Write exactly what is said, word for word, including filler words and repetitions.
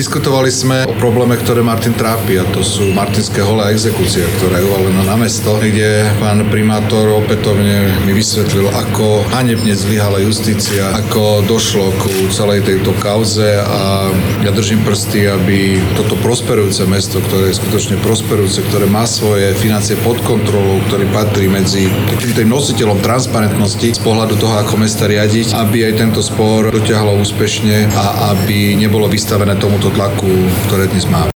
Diskutovali sme o probléme, ktoré Martin trápi, a to sú Martinské hole a exekúcia, ktorá je uvalená na mesto, kde pán primátor opätovne mi vysvetlil, ako hanebne zlyhala justícia, ako došlo ku celej tejto kauze, a ja držím prsty, aby toto prosperujúce mesto, ktoré je skutočne prosperujúce, ktoré má svoje financie pod kontrolou, ktorý patrí medzi takým tým nositeľom transparentnosti z pohľadu toho, ako mesta riadiť, aby aj tento spor dotiahlo úspešne a aby nebolo vystavené tomuto tlaku, ktoré dnes má.